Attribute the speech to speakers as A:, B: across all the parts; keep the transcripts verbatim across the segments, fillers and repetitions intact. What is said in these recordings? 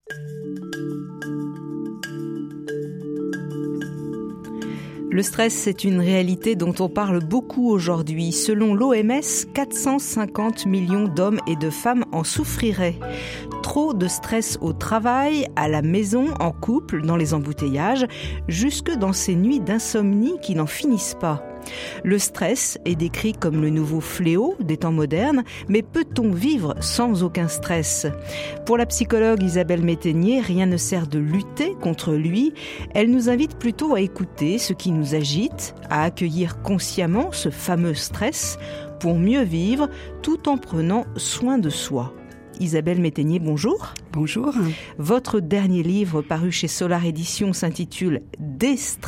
A: Le stress, c'est une réalité dont on parle beaucoup aujourd'hui. Selon l'O M S, quatre cent cinquante millions d'hommes et de femmes en souffriraient. Trop de stress au travail, à la maison, en couple, dans les embouteillages, jusque dans ces nuits d'insomnie qui n'en finissent pas. Le stress est décrit comme le nouveau fléau des temps modernes, mais peut-on vivre sans aucun stress ? Pour la psychologue Isabelle Métainier, rien ne sert de lutter contre lui. Elle nous invite plutôt à écouter ce qui nous agite, à accueillir consciemment ce fameux stress pour mieux vivre tout en prenant soin de soi. Isabelle Métainier, bonjour.
B: Bonjour.
A: Votre dernier livre paru chez Solar Éditions s'intitule « Déstress ».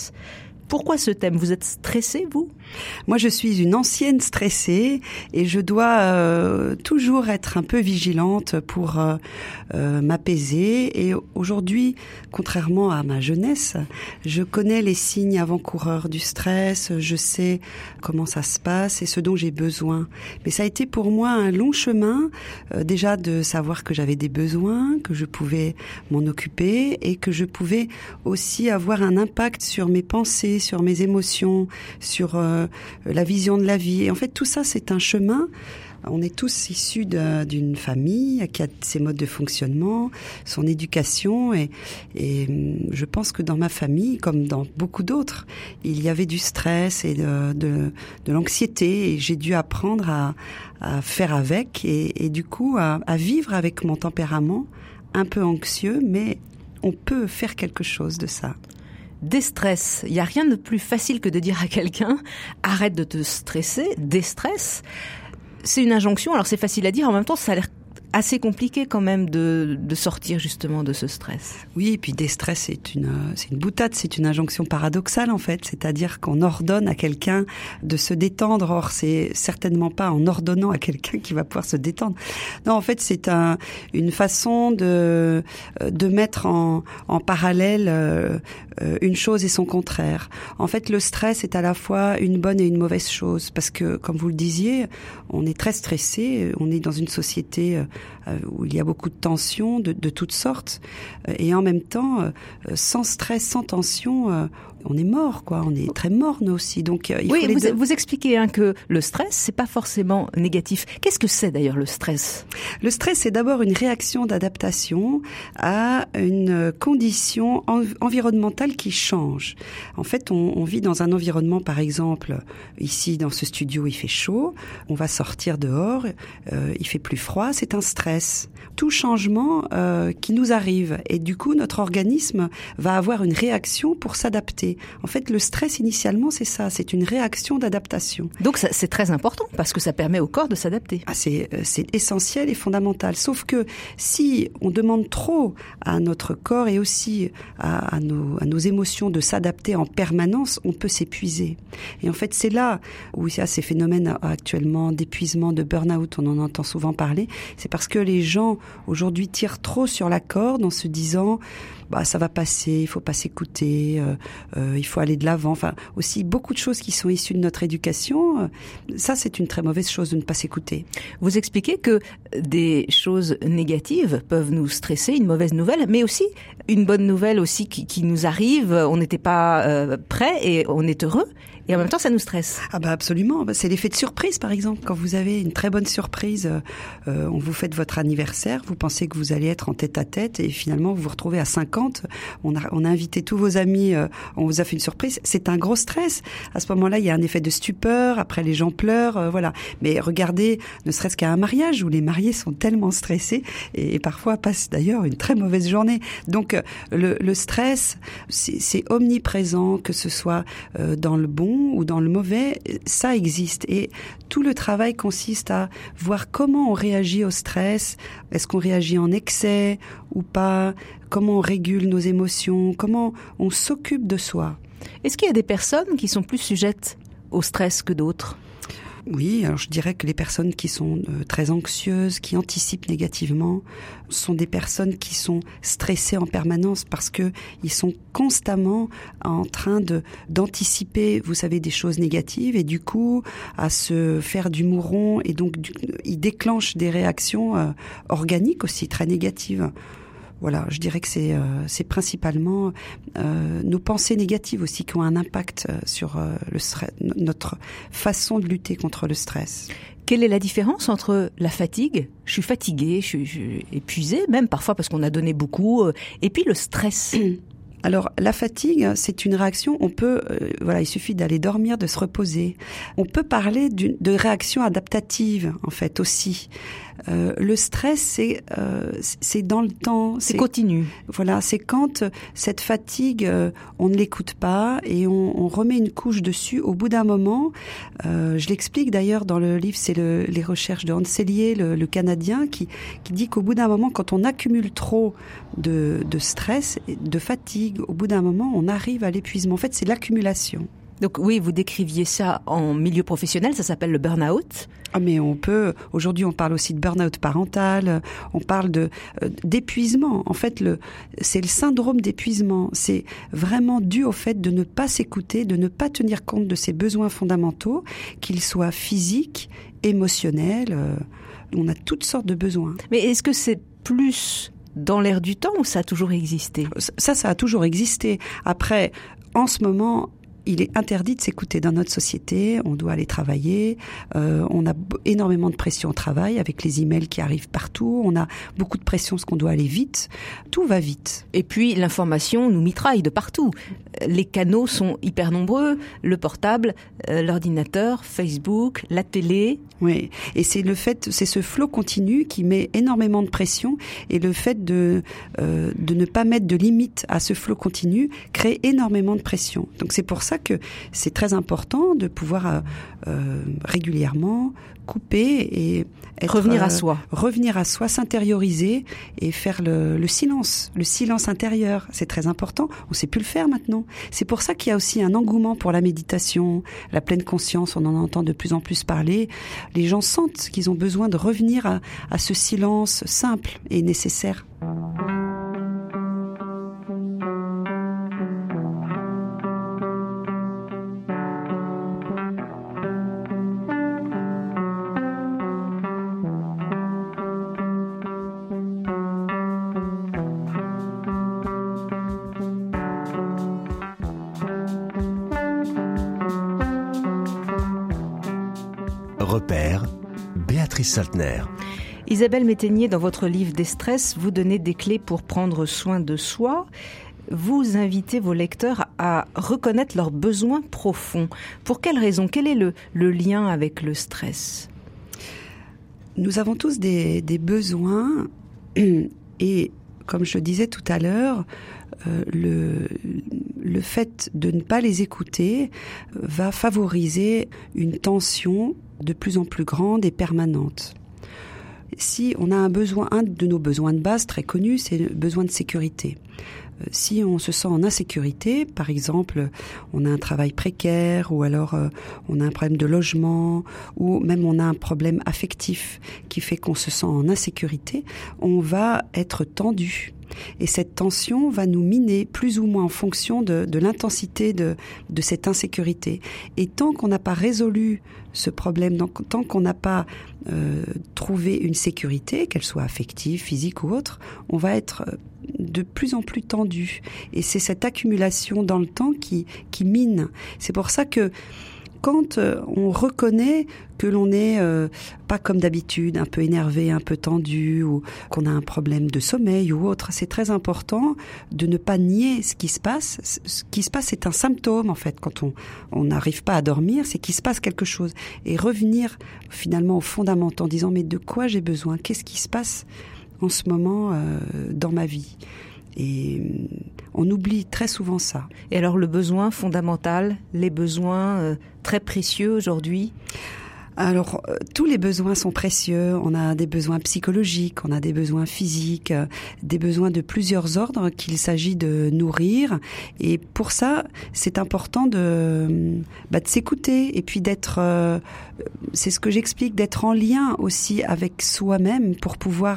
A: Pourquoi ce thème ? Vous êtes stressée, vous ?
B: Moi, je suis une ancienne stressée et je dois euh, toujours être un peu vigilante pour euh, euh, m'apaiser. Et aujourd'hui, contrairement à ma jeunesse, je connais les signes avant-coureurs du stress, je sais comment ça se passe et ce dont j'ai besoin. Mais ça a été pour moi un long chemin, euh, déjà de savoir que j'avais des besoins, que je pouvais m'en occuper et que je pouvais aussi avoir un impact sur mes pensées, sur mes émotions, sur euh, la vision de la vie. Et en fait, tout ça, c'est un chemin. On est tous issus de, d'une famille qui a ses modes de fonctionnement, son éducation. Et, et je pense que dans ma famille, comme dans beaucoup d'autres, il y avait du stress et de, de, de l'anxiété. Et j'ai dû apprendre à, à faire avec et, et du coup à, à vivre avec mon tempérament un peu anxieux, mais on peut faire quelque chose de ça.
A: Déstress, il n'y a rien de plus facile que de dire à quelqu'un « arrête de te stresser, déstress ». C'est une injonction, alors c'est facile à dire, en même temps ça a l'air assez compliqué quand même de, de sortir justement de ce stress.
B: Oui, et puis déstress, c'est une, c'est une boutade, c'est une injonction paradoxale en fait, c'est-à-dire qu'on ordonne à quelqu'un de se détendre, or c'est certainement pas en ordonnant à quelqu'un qui va pouvoir se détendre. Non, en fait, c'est un, une façon de, de mettre en, en parallèle euh, une chose et son contraire. En fait, le stress est à la fois une bonne et une mauvaise chose, parce que, comme vous le disiez, on est très stressé, on est dans une société où il y a beaucoup de tensions de, de toutes sortes, et en même temps, sans stress, sans tension, on est mort, quoi. On est très morne aussi. Donc, il
A: oui,
B: faut les
A: vous,
B: deux.
A: vous expliquez hein, que le stress, c'est pas forcément négatif. Qu'est-ce que c'est d'ailleurs le stress ?
B: Le stress, c'est d'abord une réaction d'adaptation à une condition en, environnementale qui change. En fait, on, on vit dans un environnement, par exemple, ici dans ce studio, il fait chaud. On va sortir dehors, euh, il fait plus froid. C'est un stress. Tout changement euh, qui nous arrive, et du coup, notre organisme va avoir une réaction pour s'adapter. En fait, le stress, initialement, c'est ça, c'est une réaction d'adaptation.
A: Donc, ça, c'est très important, parce que ça permet au corps de s'adapter.
B: Ah, c'est, c'est essentiel et fondamental. Sauf que si on demande trop à notre corps et aussi à, à, nos, à nos émotions de s'adapter en permanence, on peut s'épuiser. Et en fait, c'est là où il y a ces phénomènes actuellement d'épuisement, de burn-out, on en entend souvent parler. C'est parce que les gens, aujourd'hui, tirent trop sur la corde en se disant... bah ça va passer, il faut pas s'écouter, euh, euh, il faut aller de l'avant. Enfin, aussi beaucoup de choses qui sont issues de notre éducation. Euh, ça, c'est une très mauvaise chose de ne pas s'écouter.
A: Vous expliquez que des choses négatives peuvent nous stresser, une mauvaise nouvelle, mais aussi une bonne nouvelle aussi qui, qui nous arrive. On n'était pas euh, prêt et on est heureux. Et en même temps, ça nous stresse.
B: Ah bah absolument. C'est l'effet de surprise, par exemple. Quand vous avez une très bonne surprise, euh, on vous fête votre anniversaire, vous pensez que vous allez être en tête-à-tête et finalement vous vous retrouvez à cinquante. On a, on a invité tous vos amis, euh, on vous a fait une surprise. C'est un gros stress. À ce moment-là, il y a un effet de stupeur. Après, les gens pleurent, euh, voilà. Mais regardez, ne serait-ce qu'à un mariage où les mariés sont tellement stressés et, et parfois passent d'ailleurs une très mauvaise journée. Donc, euh, le, le stress, c'est, c'est omniprésent, que ce soit euh, dans le bon ou dans le mauvais, ça existe. Et tout le travail consiste à voir comment on réagit au stress. Est-ce qu'on réagit en excès ou pas? Comment on régule nos émotions? Comment on s'occupe de soi?
A: Est-ce qu'il y a des personnes qui sont plus sujettes au stress que d'autres ?
B: Oui, alors je dirais que les personnes qui sont euh, très anxieuses, qui anticipent négativement, sont des personnes qui sont stressées en permanence parce que ils sont constamment en train de d'anticiper, vous savez, des choses négatives et du coup à se faire du mouron et donc du, ils déclenchent des réactions euh, organiques aussi très négatives. voilà, je dirais que c'est, euh, c'est principalement euh, nos pensées négatives aussi qui ont un impact sur euh, le stress, notre façon de lutter contre le stress.
A: Quelle est la différence entre la fatigue, je suis fatiguée, je suis, je suis épuisée, même parfois parce qu'on a donné beaucoup, euh, et puis le stress?
B: Alors, la fatigue, c'est une réaction, on peut, euh, voilà, il suffit d'aller dormir, de se reposer. On peut parler d'une, de réaction adaptative, en fait, aussi. Euh, le stress, c'est, euh, c'est dans le temps.
A: C'est, c'est continu.
B: Voilà, c'est quand cette fatigue, euh, on ne l'écoute pas et on, on remet une couche dessus. Au bout d'un moment, euh, je l'explique d'ailleurs dans le livre, c'est le, les recherches de Hans Selye, le, le Canadien, qui, qui dit qu'au bout d'un moment, quand on accumule trop de, de stress, de fatigue, au bout d'un moment, on arrive à l'épuisement. En fait, c'est l'accumulation.
A: Donc oui, vous décriviez ça en milieu professionnel, ça s'appelle le burn-out.
B: Ah mais on peut, aujourd'hui on parle aussi de burn-out parental, on parle de euh, d'épuisement. En fait, le, c'est le syndrome d'épuisement. C'est vraiment dû au fait de ne pas s'écouter, de ne pas tenir compte de ses besoins fondamentaux, qu'ils soient physiques, émotionnels. Euh, on a toutes sortes de besoins.
A: Mais est-ce que c'est plus dans l'air du temps ou ça a toujours existé ?
B: Ça, ça a toujours existé. Après, en ce moment, il est interdit de s'écouter dans notre société. On doit aller travailler. Euh, on a b- énormément de pression au travail avec les emails qui arrivent partout. On a beaucoup de pression parce qu'on doit aller vite. Tout va vite.
A: Et puis, l'information nous mitraille de partout. Les canaux sont hyper nombreux. Le portable, euh, l'ordinateur, Facebook, la télé.
B: Oui. Et c'est le fait, c'est ce flot continu qui met énormément de pression. Et le fait de, euh, de ne pas mettre de limite à ce flot continu crée énormément de pression. Donc c'est pour ça que c'est très important de pouvoir euh, euh, régulièrement couper et être,
A: revenir à soi,
B: euh, revenir à soi, s'intérioriser et faire le, le silence, le silence intérieur. C'est très important. On sait plus le faire maintenant. C'est pour ça qu'il y a aussi un engouement pour la méditation, la pleine conscience. On en entend de plus en plus parler. Les gens sentent qu'ils ont besoin de revenir à, à ce silence simple et nécessaire.
C: Repère, Béatrice Saltner.
A: Isabelle Métainier, dans votre livre Des stress, vous donnez des clés pour prendre soin de soi. Vous invitez vos lecteurs à reconnaître leurs besoins profonds. Pour quelle raison ? Quel est le, le lien avec le stress ?
B: Nous avons tous des, des besoins et, comme je le disais tout à l'heure, euh, le, le fait de ne pas les écouter va favoriser une tension de plus en plus grande et permanente. Si on a un besoin, un de nos besoins de base très connus, c'est le besoin de sécurité. Si on se sent en insécurité, par exemple, on a un travail précaire ou alors euh, on a un problème de logement ou même on a un problème affectif qui fait qu'on se sent en insécurité, on va être tendu. Et cette tension va nous miner plus ou moins en fonction de, de l'intensité de, de cette insécurité. Et tant qu'on n'a pas résolu ce problème, donc, tant qu'on n'a pas euh, trouvé une sécurité, qu'elle soit affective, physique ou autre, on va être de plus en plus tendu. Et c'est cette accumulation dans le temps qui, qui mine. C'est pour ça que quand on reconnaît que l'on n'est euh, pas comme d'habitude, un peu énervé, un peu tendu, ou qu'on a un problème de sommeil ou autre, c'est très important de ne pas nier ce qui se passe. Ce qui se passe, c'est un symptôme, en fait. Quand on on n'arrive pas à dormir, c'est qu'il se passe quelque chose. Et revenir finalement aux fondamentaux en disant « mais de quoi j'ai besoin ? Qu'est-ce qui se passe en ce moment euh, dans ma vie ?» Et on oublie très souvent ça.
A: Et alors le besoin fondamental, les besoins euh, très précieux aujourd'hui ?
B: Alors, euh, tous les besoins sont précieux. On a des besoins psychologiques, on a des besoins physiques, euh, des besoins de plusieurs ordres qu'il s'agit de nourrir. Et pour ça, c'est important de, bah, de s'écouter et puis d'être, euh, c'est ce que j'explique, d'être en lien aussi avec soi-même pour pouvoir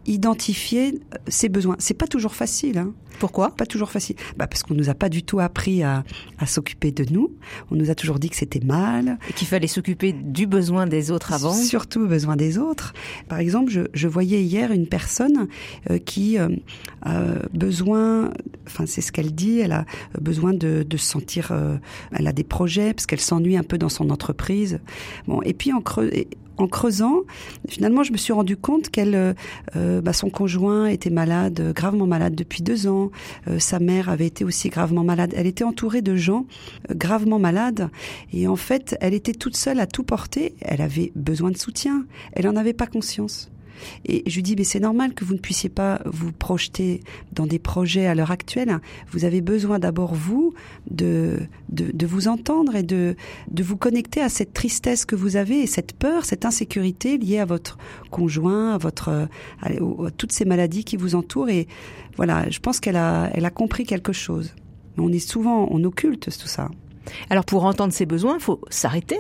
B: identifier ses besoins. C'est pas toujours facile, hein.
A: Pourquoi ?
B: Pas toujours facile. Bah parce qu'on nous a pas du tout appris à, à s'occuper de nous. On nous a toujours dit que c'était mal.
A: Et qu'il fallait s'occuper du besoin des autres avant.
B: Surtout besoin des autres. Par exemple, je, je voyais hier une personne euh, qui euh, a besoin, enfin c'est ce qu'elle dit, elle a besoin de, de se sentir, euh, elle a des projets parce qu'elle s'ennuie un peu dans son entreprise. Bon, et puis en creux. En creusant, finalement, je me suis rendu compte qu'elle, euh, bah, son conjoint était malade, gravement malade depuis deux ans. Euh, sa mère avait été aussi gravement malade. Elle était entourée de gens euh, gravement malades. Et en fait, elle était toute seule à tout porter. Elle avait besoin de soutien. Elle n'en avait pas conscience. Et je lui dis, mais c'est normal que vous ne puissiez pas vous projeter dans des projets à l'heure actuelle. Vous avez besoin d'abord, vous, de, de, de vous entendre et de, de vous connecter à cette tristesse que vous avez et cette peur, cette insécurité liée à votre conjoint, à votre, à, à toutes ces maladies qui vous entourent. Et voilà, je pense qu'elle a, elle a compris quelque chose. Mais on est souvent, on occulte tout ça.
A: Alors pour entendre ses besoins, il faut s'arrêter.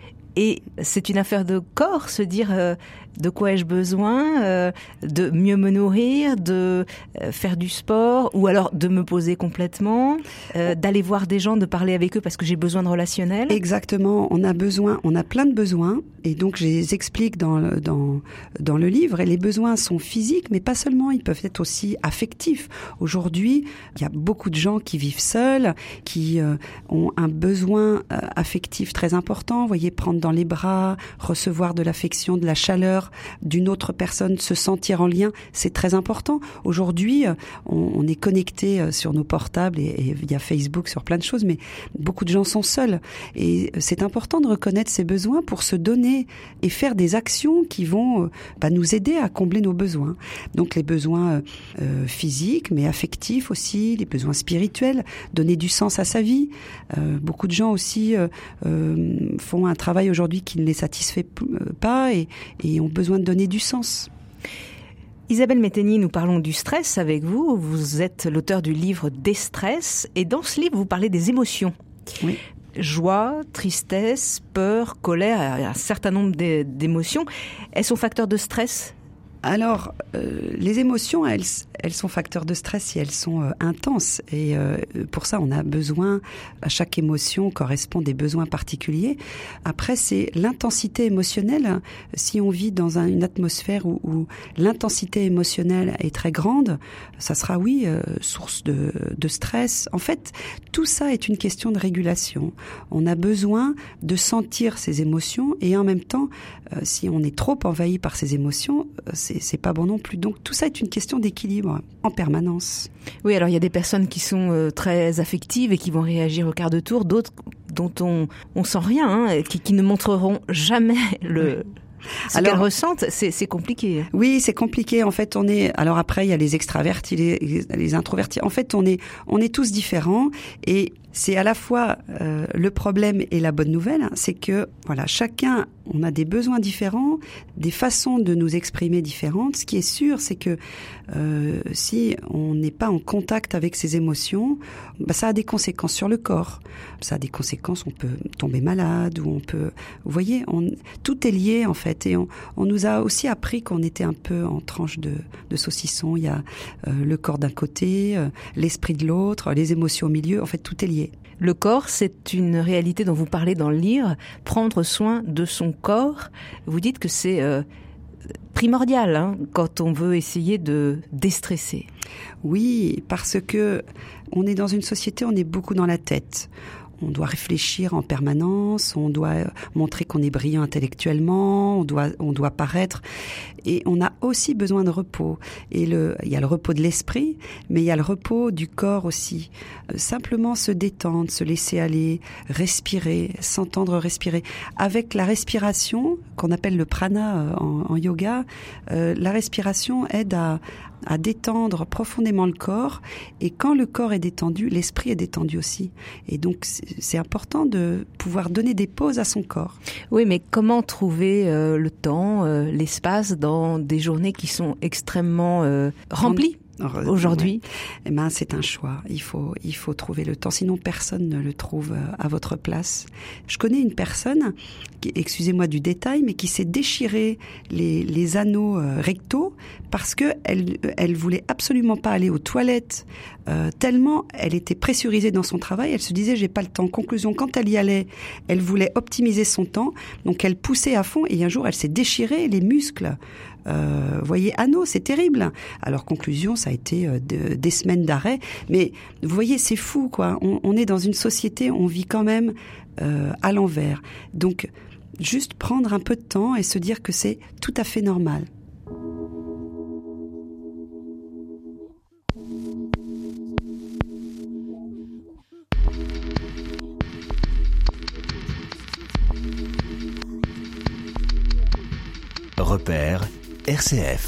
A: Et c'est une affaire de corps, se dire euh, de quoi ai-je besoin, euh, de mieux me nourrir, de euh, faire du sport, ou alors de me poser complètement, euh, d'aller voir des gens, de parler avec eux parce que j'ai besoin de relationnel.
B: Exactement, on a besoin, on a plein de besoins, et donc je les explique dans le, dans, dans le livre, et les besoins sont physiques, mais pas seulement, ils peuvent être aussi affectifs. Aujourd'hui, il y a beaucoup de gens qui vivent seuls, qui euh, ont un besoin euh, affectif très important, vous voyez, prendre dans les bras, recevoir de l'affection, de la chaleur d'une autre personne, se sentir en lien, c'est très important. Aujourd'hui, on, on est connecté sur nos portables et, et via Facebook sur plein de choses, mais beaucoup de gens sont seuls. Et c'est important de reconnaître ses besoins pour se donner et faire des actions qui vont bah, nous aider à combler nos besoins. Donc les besoins euh, physiques, mais affectifs aussi, les besoins spirituels, donner du sens à sa vie. Euh, beaucoup de gens aussi euh, euh, font un travail aujourd'hui qui ne les satisfait pas et, et ont besoin de donner du sens.
A: Isabelle Métaigny, nous parlons du stress avec vous. Vous êtes l'auteur du livre Déstress et dans ce livre, vous parlez des émotions.
B: Oui.
A: Joie, tristesse, peur, colère, un certain nombre d'émotions. Elles sont facteurs de stress ?
B: Alors, euh, les émotions, elles, elles sont facteurs de stress si elles sont euh, intenses. Et euh, pour ça, on a besoin, à chaque émotion correspond des besoins particuliers. Après, c'est l'intensité émotionnelle. Si on vit dans un, une atmosphère où, où l'intensité émotionnelle est très grande, ça sera, oui, euh, source de, de stress. En fait, tout ça est une question de régulation. On a besoin de sentir ces émotions et en même temps, euh, si on est trop envahi par ces émotions, c'est c'est pas bon non plus. Donc tout ça est une question d'équilibre en permanence.
A: Oui, alors il y a des personnes qui sont euh, très affectives et qui vont réagir au quart de tour, d'autres dont on on sent rien, hein, qui, qui ne montreront jamais le... Oui. Ce qu'elles ressentent, c'est, c'est compliqué.
B: Oui, c'est compliqué. En fait, on est. Alors après, il y a les extravertis, les, les introvertis. En fait, on est, on est tous différents. Et c'est à la fois euh, le problème et la bonne nouvelle, hein, c'est que voilà, chacun, on a des besoins différents, des façons de nous exprimer différentes. Ce qui est sûr, c'est que euh, si on n'est pas en contact avec ses émotions, bah, ça a des conséquences sur le corps. Ça a des conséquences. On peut tomber malade ou on peut. Vous voyez, on, tout est lié en fait. Et on, on nous a aussi appris qu'on était un peu en tranche de, de saucisson. Il y a euh, le corps d'un côté, euh, l'esprit de l'autre, les émotions au milieu. En fait, tout est lié.
A: Le corps, c'est une réalité dont vous parlez dans le livre. Prendre soin de son corps, vous dites que c'est euh, primordial hein, quand on veut essayer de déstresser.
B: Oui, parce que on est dans une société, on est beaucoup dans la tête. On doit réfléchir en permanence, on doit montrer qu'on est brillant intellectuellement, on doit, on doit paraître. Et on a aussi besoin de repos. Et le, il y a le repos de l'esprit, mais il y a le repos du corps aussi. Euh, simplement se détendre, se laisser aller, respirer, s'entendre respirer. Avec la respiration, qu'on appelle le prana en, en yoga, euh, la respiration aide à, à détendre profondément le corps. Et quand le corps est détendu, l'esprit est détendu aussi. Et donc, c'est important de pouvoir donner des pauses à son corps.
A: Oui, mais comment trouver euh, le temps, euh, l'espace dans des journées qui sont extrêmement euh, remplies aujourd'hui ?
B: eh ben, c'est un choix. Il faut, il faut trouver le temps. Sinon, personne ne le trouve à votre place. Je connais une personne, qui, excusez-moi du détail, mais qui s'est déchiré les, les anneaux rectaux parce que elle, elle voulait absolument pas aller aux toilettes, euh, tellement elle était pressurisée dans son travail. Elle se disait, j'ai pas le temps. Conclusion, quand elle y allait, elle voulait optimiser son temps. Donc, elle poussait à fond et un jour, elle s'est déchirée les muscles. Euh, voyez, anneaux, c'est terrible. Alors, conclusion, ça a été euh, de, des semaines d'arrêt. Mais vous voyez, c'est fou, quoi. On, on est dans une société, on vit quand même euh, à l'envers. Donc, juste prendre un peu de temps et se dire que c'est tout à fait normal.
C: Repère R C F.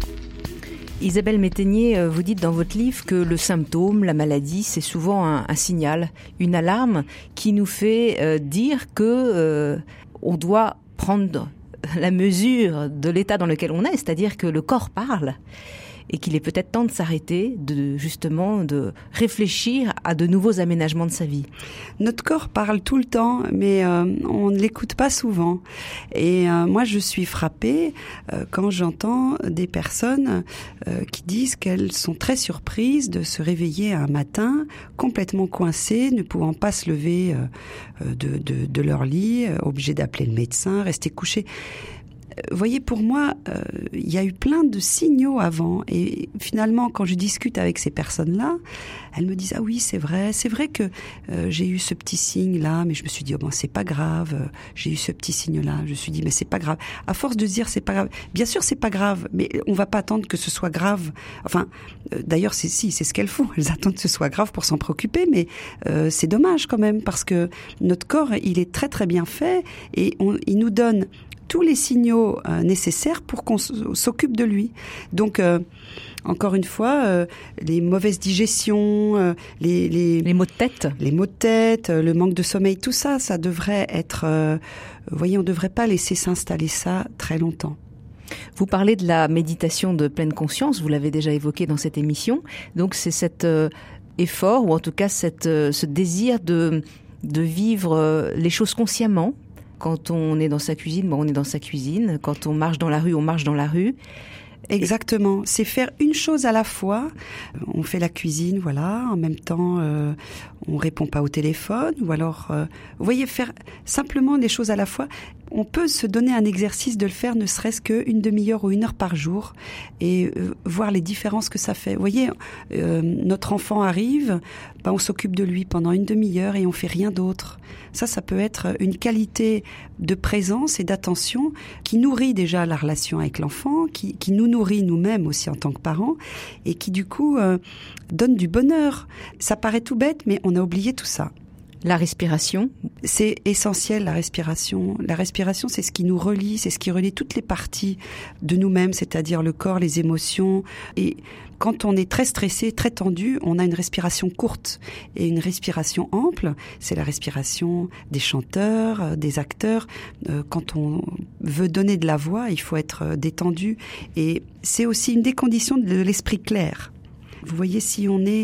A: Isabelle Métainier, vous dites dans votre livre que le symptôme, la maladie, c'est souvent un, un signal, une alarme qui nous fait euh, dire que euh, on doit prendre la mesure de l'état dans lequel on est, c'est-à-dire que le corps parle et qu'il est peut-être temps de s'arrêter, de justement de réfléchir à de nouveaux aménagements de sa vie.
B: Notre corps parle tout le temps, mais euh, on ne l'écoute pas souvent. Et euh, moi, je suis frappée euh, quand j'entends des personnes euh, qui disent qu'elles sont très surprises de se réveiller un matin complètement coincées, ne pouvant pas se lever euh, de, de, de leur lit, euh, obligées d'appeler le médecin, rester couchées. Vous voyez, pour moi, euh, il y a eu plein de signaux avant. Et finalement, quand je discute avec ces personnes-là, elles me disent « Ah oui, c'est vrai, c'est vrai que euh, j'ai eu ce petit signe-là, mais je me suis dit, oh, bon, c'est pas grave, euh, j'ai eu ce petit signe-là. » Je me suis dit « Mais c'est pas grave. » À force de se dire « C'est pas grave », bien sûr, c'est pas grave, mais on va pas attendre que ce soit grave. Enfin, euh, d'ailleurs, c'est si, c'est ce qu'elles font. Elles attendent que ce soit grave pour s'en préoccuper, mais euh, c'est dommage quand même, parce que notre corps, il est très très bien fait et on, il nous donne tous les signaux euh, nécessaires pour qu'on s'occupe de lui. Donc, euh, encore une fois, euh, les mauvaises digestions, euh, les, les...
A: Les maux de tête.
B: Les maux de tête, euh, le manque de sommeil, tout ça, ça devrait être... Euh, vous voyez, on ne devrait pas laisser s'installer ça très longtemps.
A: Vous parlez de la méditation de pleine conscience, vous l'avez déjà évoqué dans cette émission. Donc, c'est cet euh, effort, ou en tout cas cette, euh, ce désir de, de vivre euh, les choses consciemment. Quand on est dans sa cuisine, bon, on est dans sa cuisine. Quand on marche dans la rue, on marche dans la rue.
B: Exactement. C'est faire une chose à la fois. On fait la cuisine, voilà. En même temps, euh, on répond pas au téléphone. Ou alors, euh, vous voyez, faire simplement des choses à la fois. On peut se donner un exercice de le faire, ne serait-ce qu'une demi-heure ou une heure par jour, et euh, voir les différences que ça fait. Vous voyez, euh, notre enfant arrive, ben on s'occupe de lui pendant une demi-heure et on fait rien d'autre. Ça, ça peut être une qualité de présence et d'attention qui nourrit déjà la relation avec l'enfant, qui, qui nous nourrit nous-mêmes aussi en tant que parents, et qui du coup euh, donne du bonheur. Ça paraît tout bête, mais on a oublié tout ça.
A: La respiration.
B: C'est essentiel, la respiration. La respiration, c'est ce qui nous relie, c'est ce qui relie toutes les parties de nous-mêmes, c'est-à-dire le corps, les émotions. Et quand on est très stressé, très tendu, on a une respiration courte. Et une respiration ample, c'est la respiration des chanteurs, des acteurs. Quand on veut donner de la voix, il faut être détendu. Et c'est aussi une des conditions de l'esprit clair. Vous voyez, si on est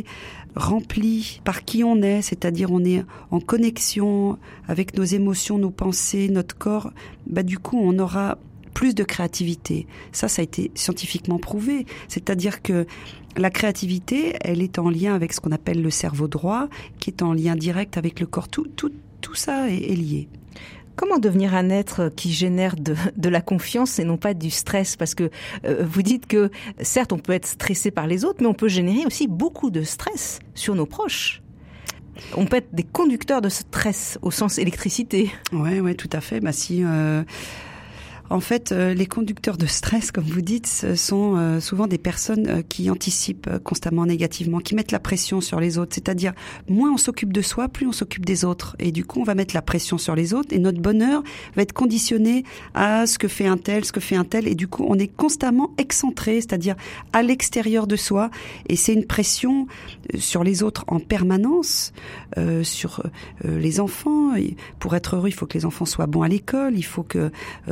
B: rempli par qui on est, c'est-à-dire on est en connexion avec nos émotions, nos pensées, notre corps, bah du coup on aura plus de créativité. Ça, ça a été scientifiquement prouvé. C'est-à-dire que la créativité, elle est en lien avec ce qu'on appelle le cerveau droit, qui est en lien direct avec le corps. Tout, tout, tout ça est, est lié.
A: Comment devenir un être qui génère de, de la confiance et non pas du stress? Parce que euh, vous dites que, certes, on peut être stressé par les autres, mais on peut générer aussi beaucoup de stress sur nos proches. On peut être des conducteurs de stress au sens électricité.
B: Ouais, ouais, tout à fait. Bah si. Euh... En fait, euh, les conducteurs de stress, comme vous dites, sont euh, souvent des personnes euh, qui anticipent euh, constamment négativement, qui mettent la pression sur les autres. C'est-à-dire, moins on s'occupe de soi, plus on s'occupe des autres. Et du coup, on va mettre la pression sur les autres et notre bonheur va être conditionné à ce que fait un tel, ce que fait un tel. Et du coup, on est constamment excentré, c'est-à-dire à l'extérieur de soi. Et c'est une pression sur les autres en permanence, euh, sur euh, les enfants. Et pour être heureux, il faut que les enfants soient bons à l'école, il faut que euh, on vive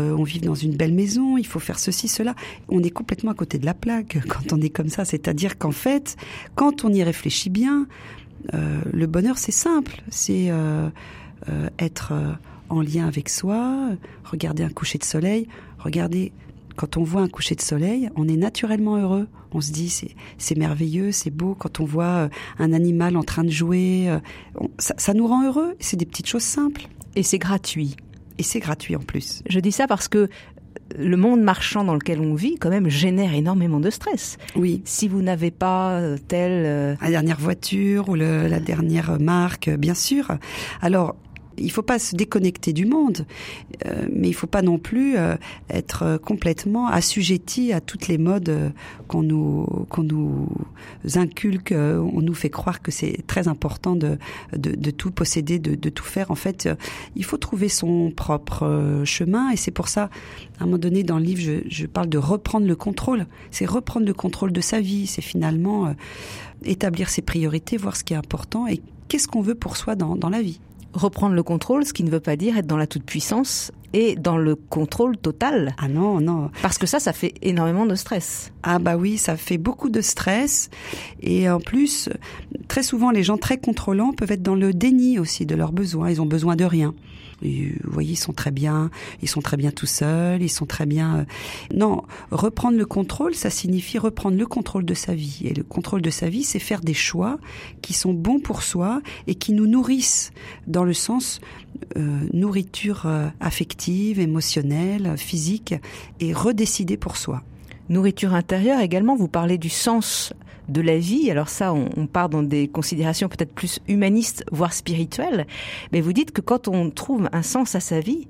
B: vivre dans une belle maison, il faut faire ceci, cela. On est complètement à côté de la plaque quand on est comme ça. C'est-à-dire qu'en fait, quand on y réfléchit bien, euh, le bonheur, c'est simple. C'est euh, euh, être euh, en lien avec soi, regarder un coucher de soleil, regarder... Quand on voit un coucher de soleil, on est naturellement heureux. On se dit, c'est, c'est merveilleux, c'est beau. Quand on voit un animal en train de jouer, on, ça, ça nous rend heureux. C'est des petites choses simples.
A: Et c'est gratuit.
B: Et c'est gratuit en plus.
A: Je dis ça parce que le monde marchand dans lequel on vit, quand même, génère énormément de stress.
B: Oui.
A: Si vous n'avez pas telle... Euh...
B: La dernière voiture ou le, la dernière marque, bien sûr. Alors... Il ne faut pas se déconnecter du monde, euh, mais il ne faut pas non plus euh, être complètement assujetti à toutes les modes euh, qu'on nous qu'on nous inculque. Euh, on nous fait croire que c'est très important de de, de tout posséder, de, de tout faire. En fait, euh, il faut trouver son propre euh, chemin, et c'est pour ça, à un moment donné dans le livre, je, je parle de reprendre le contrôle. C'est reprendre le contrôle de sa vie. C'est finalement euh, établir ses priorités, voir ce qui est important et qu'est-ce qu'on veut pour soi dans dans la vie.
A: Reprendre le contrôle, ce qui ne veut pas dire être dans la toute-puissance et dans le contrôle total.
B: Ah non, non.
A: Parce que ça, ça fait énormément de stress.
B: Ah bah oui, ça fait beaucoup de stress. Et en plus, très souvent, les gens très contrôlants peuvent être dans le déni aussi de leurs besoins. Ils ont besoin de rien. Et vous voyez, ils sont très bien, ils sont très bien tout seuls, ils sont très bien... Non, reprendre le contrôle, ça signifie reprendre le contrôle de sa vie. Et le contrôle de sa vie, c'est faire des choix qui sont bons pour soi et qui nous nourrissent dans le sens euh, nourriture euh, affective, émotionnelle, physique, et redécider pour soi.
A: Nourriture intérieure également, vous parlez du sens de la vie. Alors ça, on, on part dans des considérations peut-être plus humanistes, voire spirituelles. Mais vous dites que quand on trouve un sens à sa vie,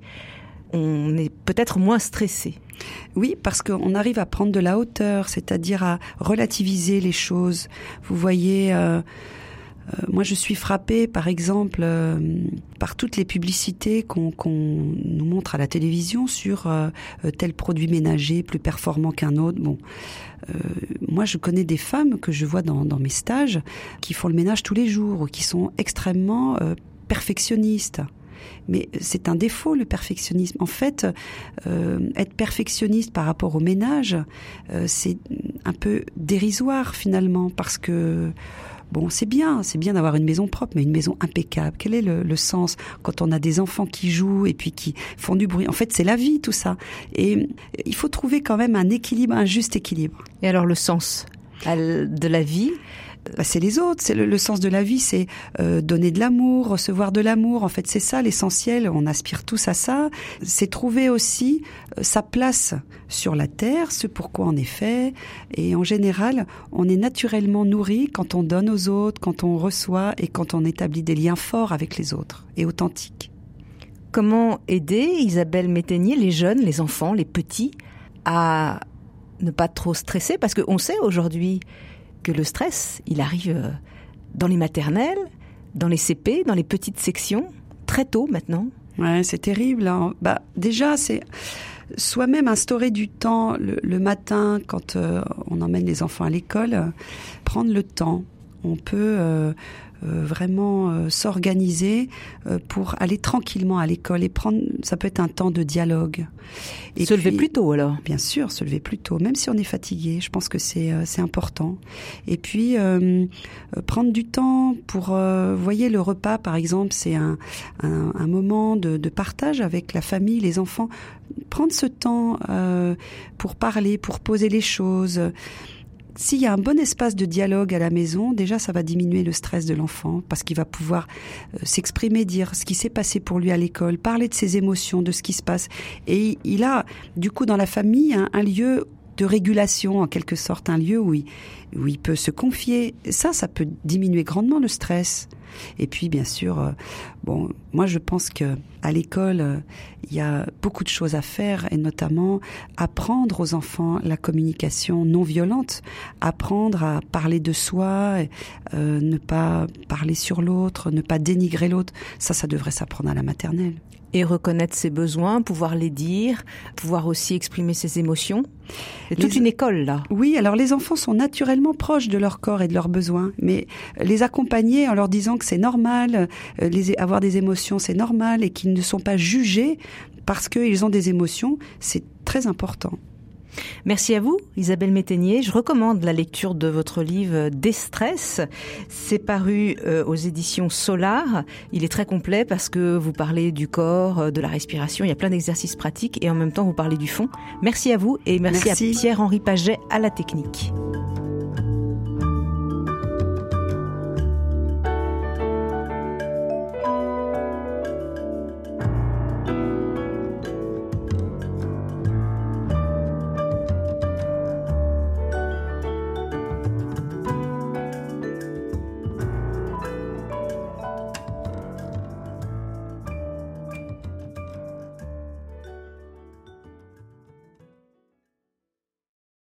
A: on est peut-être moins stressé.
B: Oui, parce qu'on arrive à prendre de la hauteur, c'est-à-dire à relativiser les choses. Vous voyez... Euh, Euh, moi, je suis frappée, par exemple, euh, par toutes les publicités qu'on, qu'on nous montre à la télévision sur euh, tel produit ménager plus performant qu'un autre. Bon, euh, moi, je connais des femmes que je vois dans, dans mes stages qui font le ménage tous les jours ou qui sont extrêmement euh, perfectionnistes. Mais c'est un défaut, le perfectionnisme. En fait, euh, être perfectionniste par rapport au ménage, euh, c'est un peu dérisoire finalement, parce que bon, c'est bien, c'est bien d'avoir une maison propre, mais une maison impeccable. Quel est le, le sens quand on a des enfants qui jouent et puis qui font du bruit? En fait, c'est la vie, tout ça. Et il faut trouver quand même un équilibre, un juste équilibre.
A: Et alors, le sens de la vie?
B: Bah, c'est les autres. C'est le, le sens de la vie, c'est euh, donner de l'amour, recevoir de l'amour. En fait, c'est ça l'essentiel. On aspire tous à ça. C'est trouver aussi euh, sa place sur la terre, ce pourquoi on est fait. Et en général, on est naturellement nourri quand on donne aux autres, quand on reçoit et quand on établit des liens forts avec les autres et authentiques.
A: Comment aider, Isabelle Métainier, les jeunes, les enfants, les petits, à ne pas trop stresser? Parce qu'on sait aujourd'hui que le stress, il arrive dans les maternelles, dans les C P, dans les petites sections, très tôt maintenant.
B: Ouais, c'est terrible. Hein. Bah, déjà, c'est soi-même instaurer du temps le, le matin quand euh, on emmène les enfants à l'école, euh, prendre le temps. On peut euh, euh, vraiment euh, s'organiser euh, pour aller tranquillement à l'école et prendre. Ça peut être un temps de dialogue.
A: Et se puis, lever plus tôt alors.
B: Bien sûr, se lever plus tôt, même si on est fatigué. Je pense que c'est euh, c'est important. Et puis euh, euh, prendre du temps pour, euh, voyez, le repas par exemple, c'est un un, un moment de, de partage avec la famille, les enfants. Prendre ce temps euh, pour parler, pour poser les choses. S'il y a un bon espace de dialogue à la maison, déjà ça va diminuer le stress de l'enfant parce qu'il va pouvoir euh, s'exprimer, dire ce qui s'est passé pour lui à l'école, parler de ses émotions, de ce qui se passe. Et il a du coup dans la famille un, un lieu de régulation en quelque sorte, un lieu où il, où il peut se confier. Ça, ça peut diminuer grandement le stress. Et puis bien sûr, euh, bon, moi je pense que à l'école euh, il y a beaucoup de choses à faire et notamment apprendre aux enfants la communication non violente, apprendre à parler de soi, euh, ne pas parler sur l'autre, ne pas dénigrer l'autre. Ça, ça devrait s'apprendre à la maternelle.
A: Et reconnaître ses besoins, pouvoir les dire, pouvoir aussi exprimer ses émotions. C'est toute les... une école, là.
B: Oui, alors les enfants sont naturellement proches de leur corps et de leurs besoins, mais les accompagner en leur disant que c'est normal, les... avoir des émotions, c'est normal, et qu'ils ne sont pas jugés parce qu'ils ont des émotions, c'est très important.
A: Merci à vous, Isabelle Métainier. Je recommande la lecture de votre livre Destress. C'est paru euh, aux éditions Solar. Il est très complet parce que vous parlez du corps, de la respiration. Il y a plein d'exercices pratiques et en même temps vous parlez du fond. Merci à vous et merci, merci. à Pierre-Henri Paget à la technique.